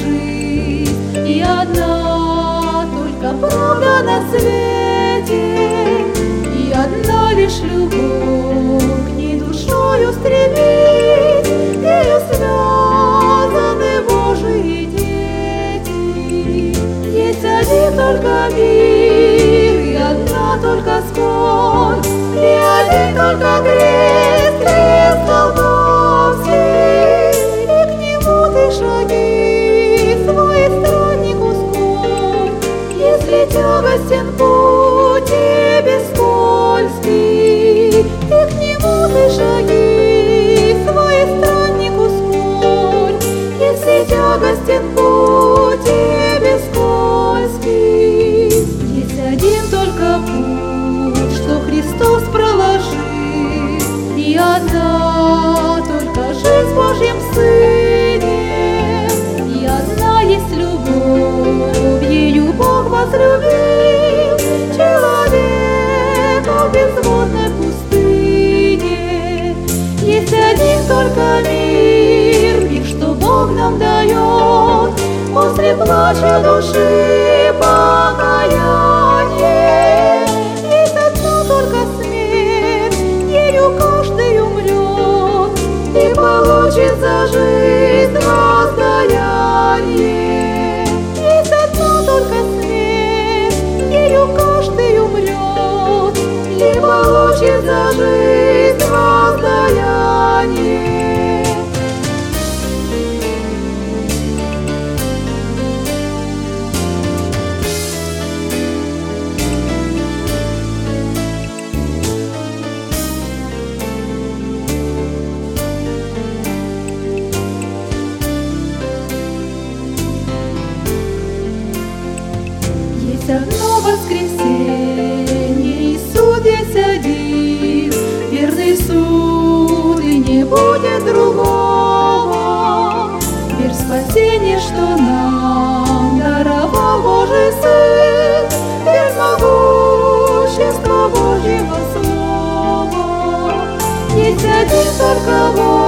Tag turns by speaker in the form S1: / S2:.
S1: жизнь, и одна только правда на свете, и одна лишь любовь к ней душою стремить, ею связаны Божии дети. Есть один только мир, и одна только скорбь, и один только крест, крест Голгофский, и к нему ты шаги свой странник ускорь, если тягостен путь тебе скользкий, и к нему ты шаги свой странник ускорь, если тягостен путь тебе скользкий. Есть один только путь, что Христос проложил, и одна только жизнь в Божьем Сыне, и одна есть любовь, ею Бог возлюбил человека в безводной пустыне. Есть один только мир, мир, что Бог нам дает, после плача души покаяние. Есть одна только смерть, ею каждый умрет, и получит за жизнь воздаяние. Есть одна только смерть, ею каждый умрет, и получит за жизнь воздаяние. Есть одно воскресенье, и суд есть один, верный суд, и не будет другого. Верь в спасение, что нам даровал Божий Сын, верь в могущество Божьего Слова. Есть один только Бог,